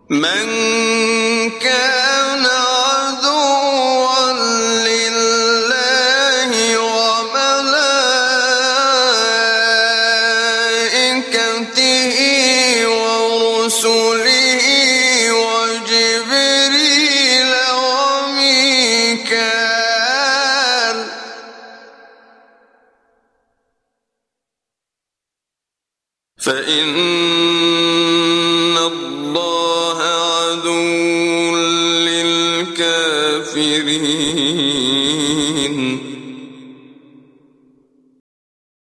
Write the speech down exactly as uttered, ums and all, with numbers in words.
من كان عدوا لله وملائكته ورسله وجبريل وميكال فإن الله